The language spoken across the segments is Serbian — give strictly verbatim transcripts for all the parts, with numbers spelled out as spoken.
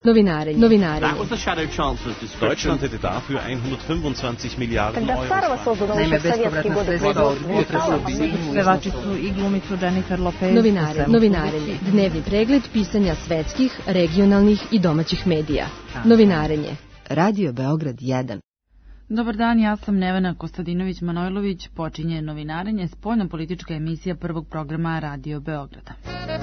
Novinarenje. Novinarenje. Deutschland hätte dafür hundertfünfundzwanzig Milliarden Euro. Naime, bespovratna sredstva od pevači su i glumicu Jennifer Lopez. Novinarenje. Novinarenje. Dnevni pregled pisanja svetskih, regionalnih i domaćih medija. Novinarenje. Radio Beograd jedan. Dobar dan, ja sam Nevena Kostadinović-Manojlović. Počinje Novinarenje, spoljno-politička emisija prvog programa Radio Beograda.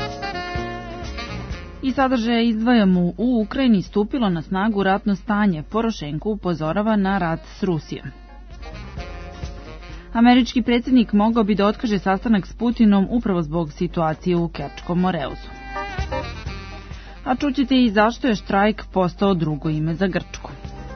I sadržaje izdvajamo. U Ukrajini stupilo na snagu ratno stanje. Porošenko upozorava na rat s Rusijom. Američki predsjednik mogao bi da otkaže sastanak s Putinom upravo zbog situacije u Kerčkom Moreuzu. A čućete i zašto je štrajk postao drugo ime za Grčku.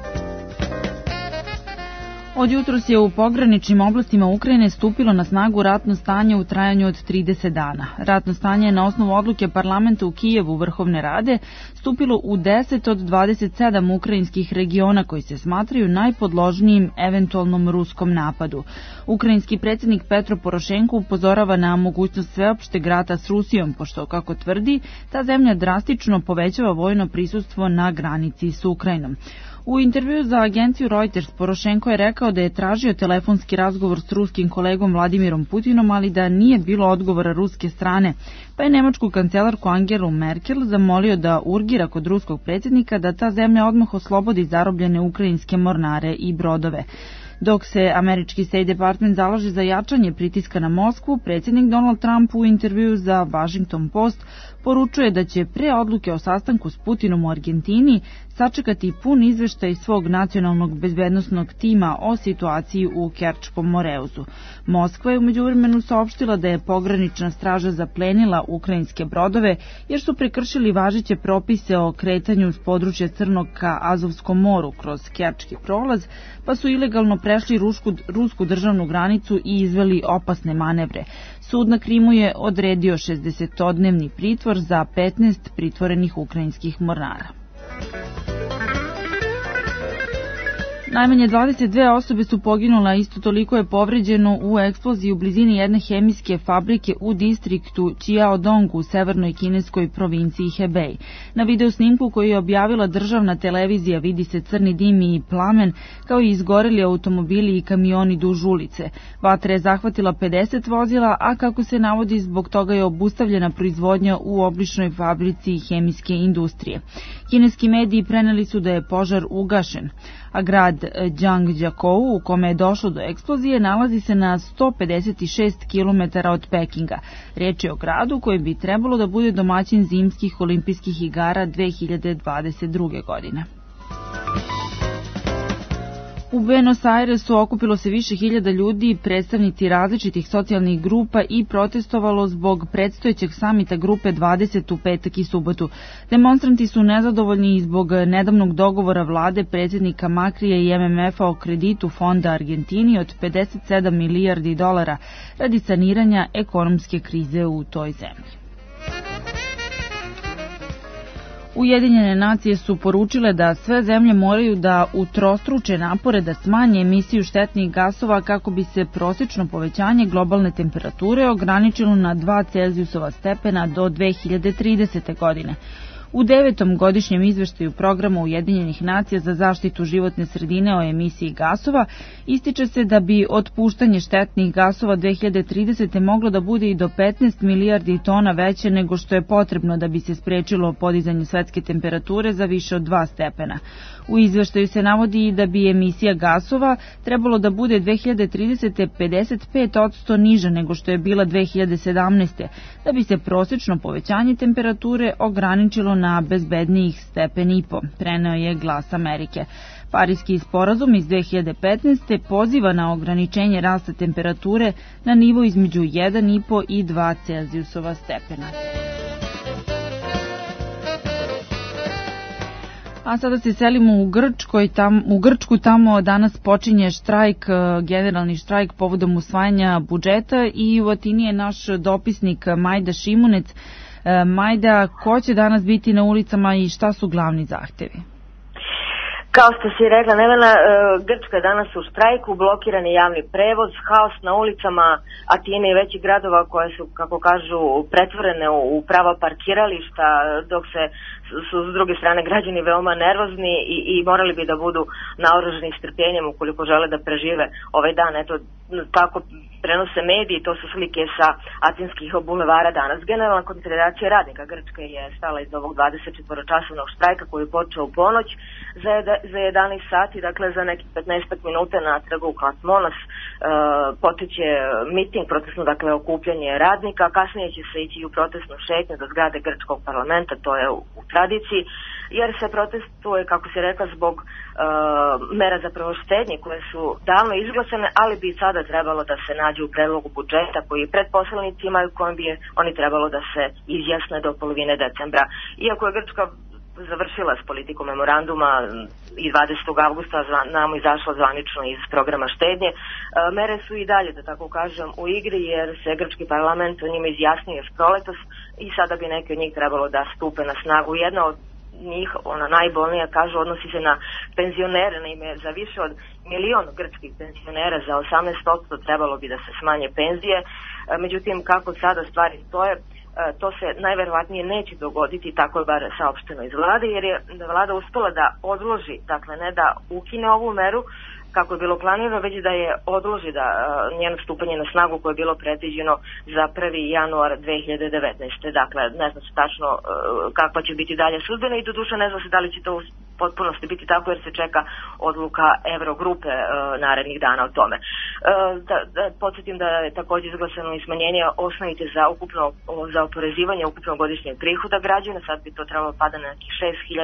Od jutros je u pograničnim oblastima Ukrajine stupilo na snagu ratno stanje u trajanju od trideset dana. Ratno stanje je na osnovu odluke parlamenta u Kijevu Vrhovne Rade stupilo u deset od dvadeset sedam ukrajinskih regiona koji se smatraju najpodložnijim eventualnom ruskom napadu. Ukrajinski predsjednik Petro Porošenko upozorava na mogućnost sveopšteg rata s Rusijom, pošto, kako tvrdi, ta zemlja drastično povećava vojno prisustvo na granici s Ukrajinom. U intervju za agenciju Reuters Porošenko je rekao da je tražio telefonski razgovor s ruskim kolegom Vladimirom Putinom, ali da nije bilo odgovora ruske strane, pa je nemačku kancelarku Angelu Merkel zamolio da urgira kod ruskog predsjednika da ta zemlja odmah oslobodi zarobljene ukrajinske mornare i brodove. Dok se američki State Department zalaže za jačanje pritiska na Moskvu, predsjednik Donald Trump u intervju za Washington Post poručuje da će pre odluke o sastanku s Putinom u Argentini sačekati pun izveštaj svog nacionalnog bezbednosnog tima o situaciji u Kerčkom Moreuzu. Moskva je u međuvremenu saopštila da je pogranična straža zaplenila ukrajinske brodove jer su prekršili važeće propise o kretanju s područja Crnog ka Azovskom moru kroz Kerčki prolaz, pa su ilegalno prešli rusku, rusku državnu granicu i izveli opasne manevre. Sud na Krimu je odredio šezdesetodnevni pritvor za petnaest pritvorenih ukrajinskih mornara. Najmanje dvadeset dve osobe su poginule, a isto toliko je povređeno u eksploziji u blizini jedne hemijske fabrike u distriktu Čiaodong u severnoj kineskoj provinciji Hebei. Na videosnimku koji je objavila državna televizija vidi se crni dim i plamen, kao i izgoreli automobili i kamioni duž ulice. Vatra je zahvatila pedeset vozila, a kako se navodi, zbog toga je obustavljena proizvodnja u obližnjoj fabrici hemijske industrije. Kineski mediji preneli su da je požar ugašen, a grad Jiangjakou, u kome je došlo do eksplozije, nalazi se na sto pedeset šest kilometara od Pekinga. Riječ je o gradu koji bi trebalo da bude domaćin zimskih olimpijskih igara dve hiljade dvadeset druge. godine. U Buenos Airesu okupilo se više hiljada ljudi, predstavnici različitih socijalnih grupa i protestovalo zbog predstojećeg samita grupe dvadeset u petak i subotu. Demonstranti su nezadovoljni zbog nedavnog dogovora vlade predsjednika Makrija i M M F-a o kreditu fonda Argentini od pedeset sedam milijardi dolara radi saniranja ekonomske krize u toj zemlji. Ujedinjene nacije su poručile da sve zemlje moraju da utrostruče napore da smanje emisiju štetnih gasova kako bi se prosječno povećanje globalne temperature ograničilo na dva Celzijusova stepena do dve hiljade tridesete. godine. U devetom godišnjem izveštaju programa Ujedinjenih nacija za zaštitu životne sredine o emisiji gasova ističe se da bi otpuštanje štetnih gasova dve hiljade tridesete. moglo da bude i do petnaest milijardi tona veće nego što je potrebno da bi se sprečilo podizanje svetske temperature za više od dva stepena. U izveštaju se navodi i da bi emisija gasova trebalo da bude dve hiljade tridesete. pedeset pet posto niža nego što je bila dve hiljade sedamnaeste. da bi se prosječno povećanje temperature ograničilo na bezbednijih stepen i po, preneo je Glas Amerike. Pariski sporazum iz dve hiljade petnaeste. poziva na ograničenje rasta temperature na nivo između jedan i po i dva Celzijusova stepena. A sada se selimo u Grčkoj, tam, u Grčku, tamo danas počinje štrajk, generalni štrajk povodom usvajanja budžeta i u Atini je naš dopisnik Majda Šimunec. Majda, ko će danas biti na ulicama i šta su glavni zahtevi? Kao što si rekla, Nevena, Grčka je danas u štrajku, blokiran je javni prevoz, haos na ulicama Atine i većih gradova koje su, kako kažu, pretvorene u prava parkirališta, dok se su s druge strane građani veoma nervozni i, i morali bi da budu naoružani strpljenjem ukoliko žele da prežive ovaj dan. Eto, tako prenose mediji, to su slike sa atinskih bulevara danas. Generalna konfederacija radnika Grčke je stala iz ovog dvadesetčetvoročasovnog štrajka koji je počeo u ponoć za, za jedanaest sati, dakle za nekih petnaest minuta na trgu Klatmonas e, potiče miting, protestno, dakle okupljanje radnika, kasnije će se ići u protestnu šetnju do zgrade Grčkog parlamenta, to je u, u tradiciji, jer se protestuje, kako se rekla, zbog e, mera za štednje koje su davno izglasane, ali bi sada trebalo da se nađe u predlogu budžeta koji je pred poslanicima i kojim bi je oni trebalo da se izjasne do polovine decembra. Iako je Grčka završila s politikom memoranduma i dvadesetog avgusta namo izašla zvanično iz programa štednje, mere su i dalje, da tako kažem, u igri, jer se Grčki parlament o njima izjasnio još proletos i sada bi neki od njih trebalo da stupe na snagu. Jedna od njih, ona najbolnija, kažu, odnosi se na penzionere, naime za više od milion grčkih penzionera, za osamnaest posto trebalo bi da se smanje penzije, međutim kako sada stvari stoje, to se najverovatnije neće dogoditi, tako je bar saopšteno iz vlade, jer je vlada uspela da odloži, dakle ne da ukine ovu meru kako je bilo planirano, već da je odloži da uh, njeno stupanje na snagu koje je bilo predviđeno za prvi januar dve hiljade devetnaeste. Dakle, ne zna se tačno uh, kakva će biti dalje sudbina i doduše ne zna se da li će to u potpunosti biti tako, jer se čeka odluka Evrogrupe uh, narednih dana o tome. Uh, da, da podsjetim da je također izglasano i smanjenje osnovice za ukupno za oporezivanje ukupnog godišnjeg prihoda građana, sad bi to trebalo pada na nekih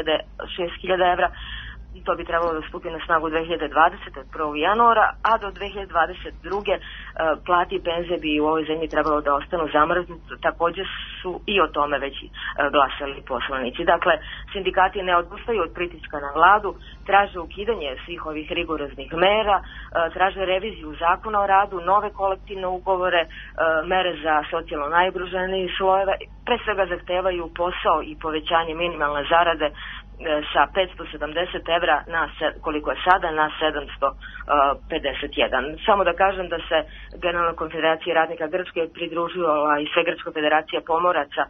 šest hiljada evra. To bi trebalo da stupi na snagu dve hiljade dvadesete. od prvog januara, a do dve hiljade dvadeset druge. plati i penzije bi u ovoj zemlji trebalo da ostanu zamrznute. Također su i o tome već glasali poslanici. Dakle, sindikati ne odustaju od pritiska na vladu, traže ukidanje svih ovih rigoroznih mera, traže reviziju zakona o radu, nove kolektivne ugovore, mere za socijalno najugroženije slojeve, pre svega zahtevaju posao i povećanje minimalne zarade sa petsto sedamdeset evra na, koliko je sada, na sedamsto pedeset jedan. Samo da kažem da se Generalna konfederacija radnika Grčke pridružila i Svegrčka federacija pomoraca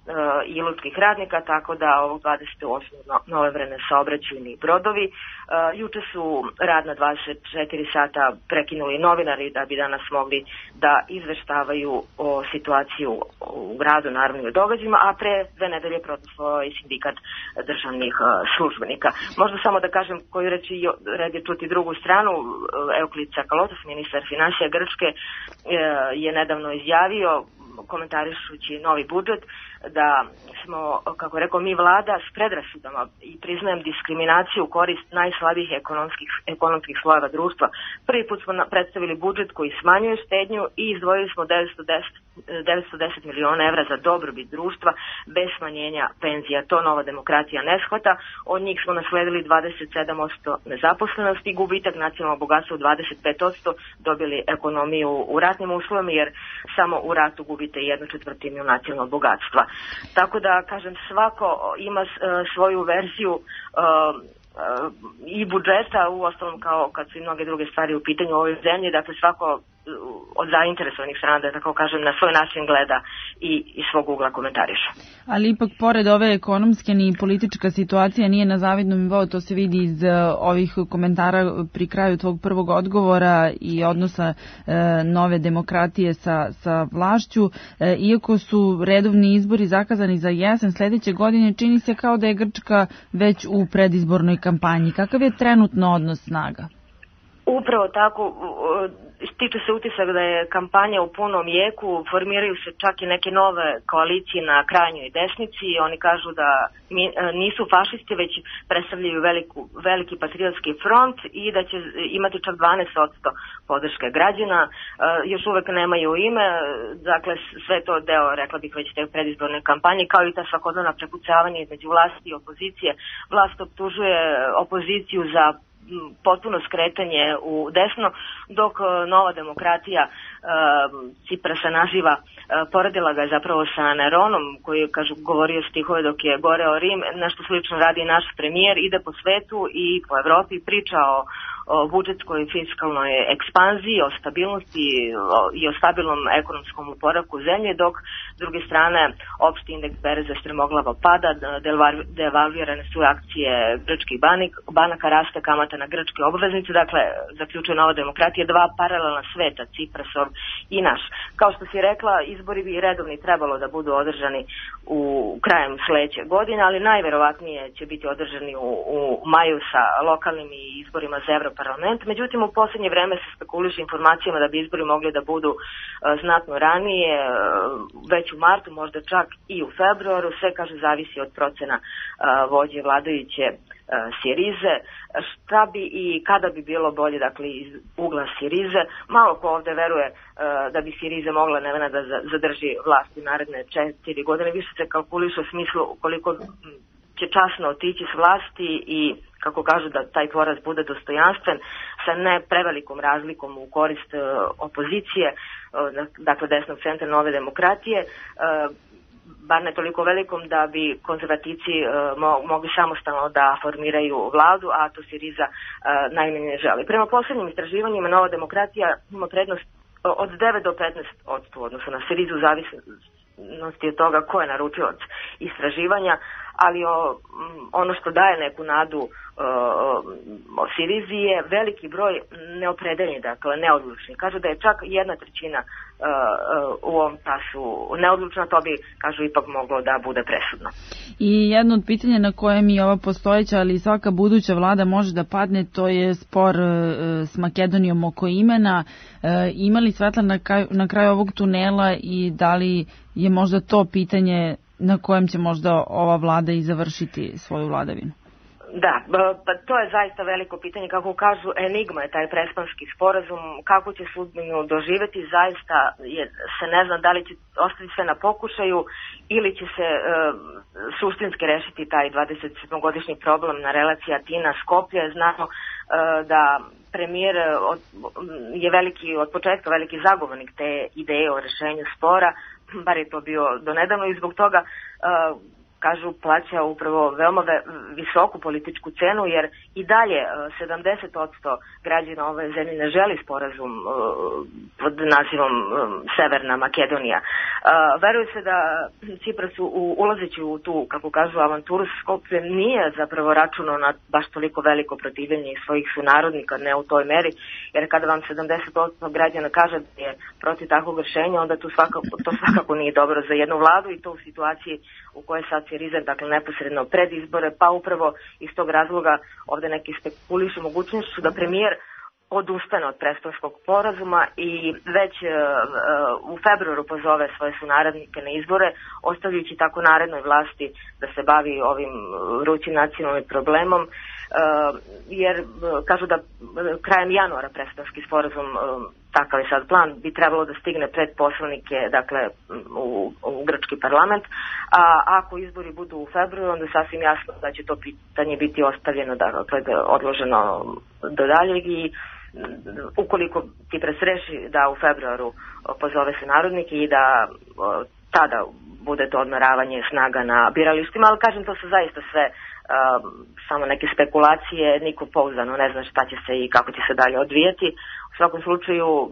i lučkih radnika, tako da ovog dvadeset osmog novembra ne saobraćaju ni brodovi. Juče su rad na dvadeset četiri sata prekinuli novinari da bi danas mogli da izveštavaju o situaciju u gradu, naravno i o događajima, a pre dve nedelje protestovao i sindikat državnih službenika. Možda samo da kažem koju reći, red je čuti drugu stranu. Euklid Tsakalotos, ministar finansija Grčke, je nedavno izjavio, komentarišući novi budžet, da smo, kako rekao, mi vlada s predrasudama i priznajem diskriminaciju u korist najslabijih ekonomskih, ekonomskih slojeva društva. Prvi put smo predstavili budžet koji smanjuje štednju i izdvojili smo devetsto deset miliona evra za dobrobit društva bez smanjenja penzija. To nova demokratija ne shvata. Od njih smo nasledili dvadeset sedam posto nezaposlenosti, gubitak nacionalnog bogatstva u dvadeset pet posto, dobili ekonomiju u ratnim uslovima, jer samo u ratu gubite jednu četvrtinu nacionalnog bogatstva. Tako da, kažem, svako ima uh, svoju verziju uh, uh, i budžeta, u ostalom kao kad su i mnoge druge stvari u pitanju u ovoj zemlji, dakle svako od zainteresovanih strana, da tako kažem, na svoj način gleda i iz svog ugla komentariše. Ali ipak, pored ove ekonomske, ni politička situacija nije na zavidnom nivou, to se vidi iz uh, ovih komentara pri kraju tvog prvog odgovora i odnosa uh, nove demokratije sa, sa vlašću. Uh, iako su redovni izbori zakazani za jesen sledeće godine, čini se kao da je Grčka već u predizbornoj kampanji. Kakav je trenutno odnos snaga? Upravo tako, stiče se utisak da je kampanja u punom jeku, formiraju se čak i neke nove koalicije na krajnjoj desnici. Oni kažu da nisu fašisti, već predstavljaju veliku, veliki patriotski front i da će imati čak dvanaest posto podrške građana. Još uvek nemaju ime, dakle sve to deo, rekla bih, već te predizborne kampanje, kao i ta svakodnevna prepucavanja između vlasti i opozicije. Vlast optužuje opoziciju za potpuno skretanje u desno, dok Nova demokratija Ciprasa naziva, poredila ga je zapravo sa Neronom, koji je, kažu, govorio stihove dok je goreo Rim. Nešto slično radi naš premijer, ide po svetu i po Evropi, priča o o budžetskoj fiskalnoj ekspanziji, o stabilnosti i o stabilnom ekonomskom oporavku zemlje, dok s druge strane opšti indeks berze strmoglavo pada, devalvirane su akcije grčkih banaka, raste kamata na grčke obveznice. Dakle, zaključuje Nova demokratija, dva paralelna sveta, Ciprasov i naš. Kao što si rekla, izbori bi redovni trebalo da budu održani u krajem sledeće godine, ali najverovatnije će biti održani u, u maju sa lokalnim izborima za Evropu parlament. Međutim, u poslednje vreme se spekuliše informacijama da bi izbori mogli da budu uh, znatno ranije, uh, već u martu, možda čak i u februaru. Sve, kaže, zavisi od procena uh, vođe vladajuće uh, Sirize. Šta bi i kada bi bilo bolje, dakle, iz ugla Sirize? Malo ko ovde veruje uh, da bi Sirize mogla Nevena da zadrži vlast u naredne četiri godine. Više se kalkuliše u smislu koliko će časno otići s vlasti i, kako kažu, da taj poraz bude dostojanstven sa ne prevelikom razlikom u korist uh, opozicije, uh, dakle desnog centra Nove demokratije, uh, bar ne toliko velikom da bi konzervativci uh, mo- mogli samostalno da formiraju vladu, a to Siriza uh, najmanje ne želi. Prema poslednjim istraživanjima Nova demokratija ima prednost od devet do petnaest odsto odnosno na Sirizu, zavisnosti od toga ko je naručilac istraživanja, ali o, ono što daje neku nadu uh, o Sirizi je veliki broj neopredeljenih, dakle neodlučni. Kažu da je čak jedna trećina uh, uh, u ovom času neodlučna, to bi, kažu, ipak moglo da bude presudno. I jedno od pitanja na koje mi ova postojeća, ali i svaka buduća vlada može da padne, to je spor uh, s Makedonijom oko imena. Uh, ima li svetla na kraju, na kraju ovog tunela i da li je možda to pitanje na kojem će možda ova vlada i završiti svoju vladavinu? Da, pa to je zaista veliko pitanje. Kako kažu, enigma je taj prespanski sporazum. Kako će sudbinu doživeti, zaista je, se ne zna da li će ostati sve na pokušaju ili će se e, suštinski rešiti taj dvadeset sedmogodišnji problem na relaciji Atina-Skoplje. Znamo e, da premijer od, je veliki, od početka veliki zagovornik te ideje o rešenju spora, bar je to bio donedavno, i zbog toga uh, kažu plaća upravo veoma ve, visoku političku cenu, jer i dalje uh, sedamdeset odsto građana ove zemlje ne želi sporazum uh, pod nazivom um, Severna Makedonija. Uh, veruje se da Cipras u, ulazeći u tu, kako kažu, avanturu sa Skopljem nije zapravo računao na baš toliko veliko protivljenje svojih sunarodnika, ne u toj meri, jer kada vam sedamdeset odsto građana kaže da je protiv takvog rešenja, onda tu svakako, to svakako nije dobro za jednu vladu, i to u situaciji u kojoj sad Siriza, dakle neposredno pred izbore, pa upravo iz tog razloga ovde neki spekulišu mogućnošću da premijer odustane od Prespanskog sporazuma i već uh, uh, u februaru pozove svoje sunarodnike na izbore, ostavljajući tako narednoj vlasti da se bavi ovim vrućim nacionalnim problemom, uh, jer uh, kažu da uh, krajem januara Prespanski sporazum, uh, takav je sad plan, bi trebalo da stigne pred poslanike, dakle u, u grčki parlament, a ako izbori budu u februaru, onda sasvim jasno da će to pitanje biti ostavljeno, dakle odloženo do daljeg, i ukoliko Cipras reši da u februaru pozove se narodnike i da tada bude to odmeravanje snaga na biralištima, ali kažem, to su zaista sve uh, samo neke spekulacije, niko pouzdano ne zna šta će se i kako će se dalje odvijeti. U svakom slučaju uh,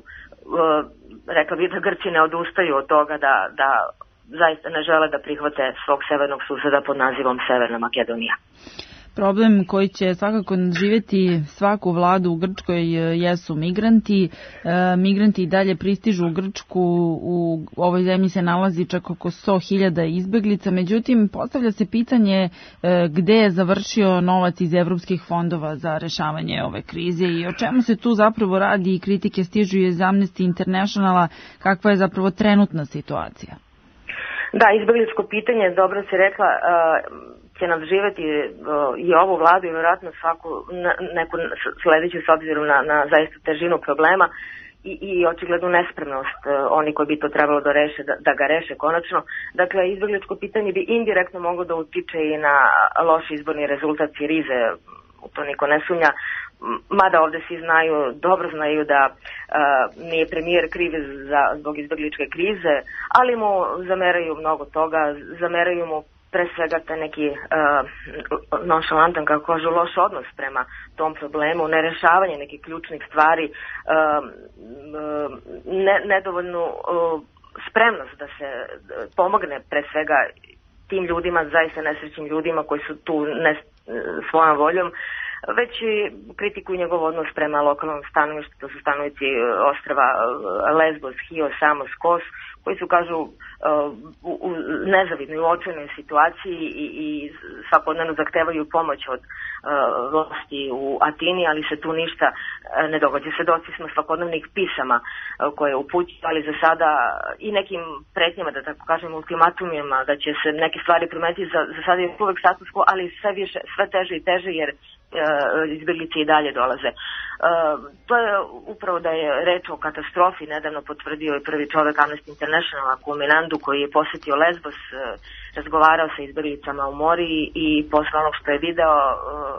rekla bih da Grci ne odustaju od toga da, da zaista ne žele da prihvate svog severnog suseda pod nazivom Severna Makedonija. Problem koji će svakako živjeti svaku vladu u Grčkoj jesu migranti. E, migranti i dalje pristižu u Grčku, u ovoj zemlji se nalazi čak oko sto hiljada izbeglica, međutim postavlja se pitanje e, gde je završio novac iz evropskih fondova za rešavanje ove krize i o čemu se tu zapravo radi, i kritike stižu iz Amnesty Internationala, kakva je zapravo trenutna situacija. Da, izbegličko pitanje, dobro si rekla, uh... će nam živeti uh, i ovu vladu i vjerojatno svaku ne, neku sledeću s obzirom na, na zaista težinu problema i, i očiglednu nespremnost uh, oni koji bi to trebalo da reše, da, da ga reše konačno. Dakle, izbegličko pitanje bi indirektno moglo da utiče i na loš izborni rezultat Sirize, u to niko ne sumnja. mada ovde svi znaju, dobro znaju da uh, nije premijer kriv za, zbog izbegličke krize, ali mu zameraju mnogo toga, zameraju mu pre svega taj neki uh, nonšalantan, kako kažu, loš odnos prema tom problemu, nerešavanje nekih ključnih stvari, uh, ne, nedovoljnu uh, spremnost da se pomogne pre svega tim ljudima, zaista nesrećnim ljudima koji su tu ne svojom voljom, već i kritikuju njegov odnos prema lokalnom stanovništvu, to su stanovnici ostrva Lesbos, Chios, Samos, Kos, koji su, kažu, u nezavidnoj, u očajnoj situaciji i, i svakodnevno zahtevaju pomoć od vlasti u Atini, ali se tu ništa ne događa. Svedoci smo svakodnevnih pisama koje upućuju, ali za sada i nekim pretnjama, da tako kažem, ultimatumima, da će se neke stvari promeniti, za, za sada je uvek status quo, ali sve više, sve teže i teže, jer izbjeglice i dalje dolaze. Uh, to je upravo da je reč o katastrofi, nedavno potvrdio je prvi čovek Amnesty Internationala, Kuminandu, koji je posetio Lesbos, uh, razgovarao sa izbjeglicama u mori i posle onog što je video uh,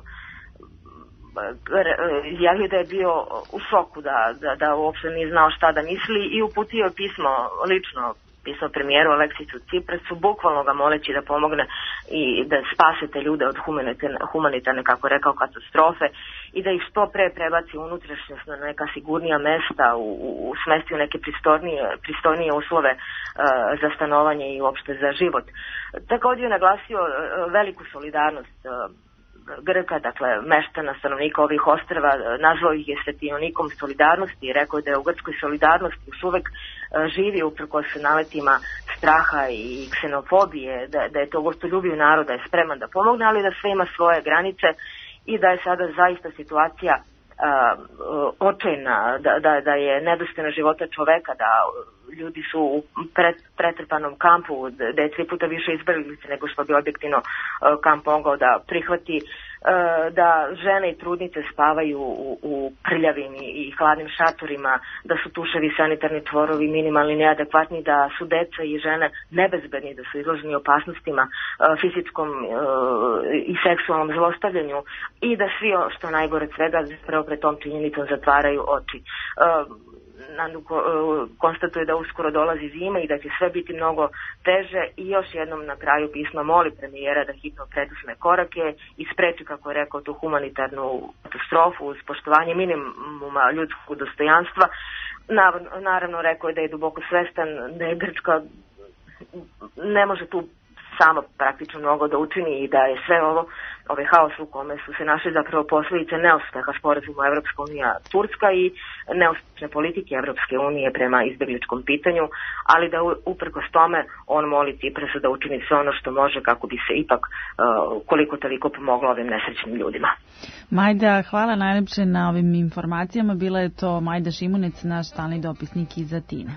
izjavio da je bio u šoku, da, da, da uopšte nije znao šta da misli i uputio je pismo lično pisao premijeru Aleksisu Ciprasu, bukvalno ga moleći da pomogne i da spase te ljude od humanitarne, humanitarne, kako rekao, katastrofe i da ih što pre prebaci unutrašnjost na neka sigurnija mesta, u, u smesti u neke pristojnije, pristojnije uslove uh, za stanovanje i uopšte za život. Također je naglasio uh, veliku solidarnost uh, Grka, dakle meštana, stanovnika ovih ostrva, nazvao ih je svetionikom solidarnosti i rekao da je u Grčkoj solidarnosti još uvek živi uprkos naletima straha i ksenofobije, da, da je to gostoljubiju naroda, je spreman da pomogne, ali da sve ima svoje granice i da je sada zaista situacija uh, očajna, da, da, da je nedostojna života čoveka, da ljudi su u pret, pretrpanom kampu, da je tri puta više izbjeglica nego što bi objektivno uh, kamp mogao da prihvati, uh, da žene i trudnice spavaju u, u prljavim i, i hladnim šatorima, da su tuševi, sanitarni čvorovi minimalni, neadekvatni, da su deca i žene nebezbedni, da su izloženi opasnostima, uh, fizičkom uh, i seksualnom zlostavljanju i da svi, što najgore svega, zapravo pred tom činjenicom zatvaraju oči. Uh, Nandu konstatuje da uskoro dolazi zima i da će sve biti mnogo teže i još jednom na kraju pisma moli premijera da hitno preduzme korake i spreči, kako je rekao, tu humanitarnu katastrofu uz poštovanje minimuma ljudskog dostojanstva. Naravno, rekao je da je duboko svestan da je Grčka ne može tu sama praktično mnogo da učini i da je sve ovo, ove haos u kome su se našli zapravo posljedice neuspeha sporazuma Evropska unija Turska i neuspešne politike Evropske unije prema izbjegličkom pitanju, ali da uprkos tome on moli Ciprasa da učini sve ono što može kako bi se ipak uh, koliko toliko pomoglo ovim nesrećnim ljudima. Majda, hvala najlepše na ovim informacijama. Bila je to Majda Šimunec, naš stalni dopisnik iz Atine.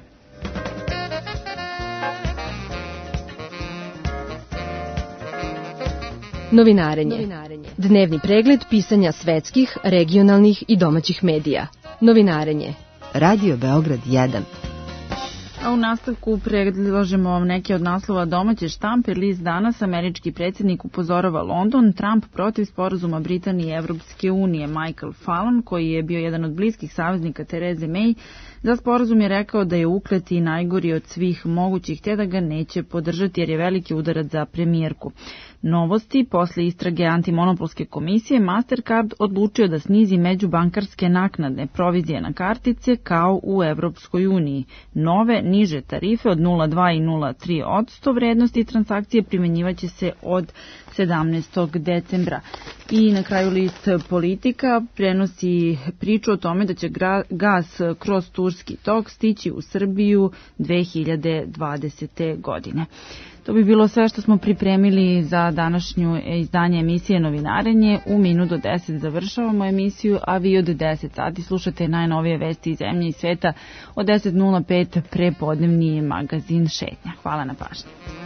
Novinarenje. Novinarenje. Dnevni pregled pisanja svetskih, regionalnih i domaćih medija. Novinarenje. Radio Beograd jedan. A u nastavku predložimo vam neke od naslova domaće štampe. List Danas, američki predsjednik upozorava London, Trump protiv sporazuma Britanije i Evropske unije. Michael Fallon, koji je bio jedan od bliskih saveznika Tereze May, za sporazum je rekao da je uklet i najgori od svih mogućih, te da ga neće podržati jer je veliki udarac za premijerku. Novosti, posle istrage antimonopolske komisije, Mastercard odlučio da snizi međubankarske naknadne provizije na kartice kao u Evropskoj uniji. Nove, niže tarife od nula zarez dva i nula zarez tri posto vrednosti transakcije primenjivaće se od sedamnaestog decembra. I na kraju list Politika prenosi priču o tome da će gas kroz Turski tok stići u Srbiju dve hiljade dvadesete. godine. To bi bilo sve što smo pripremili za današnju izdanje emisije Novinarenje. U minut do deset završavamo emisiju, a vi od deset sati slušate najnovije vesti iz zemlje i sveta. Od deset nula pet prepodnevni magazin Šetnja. Hvala na pažnji.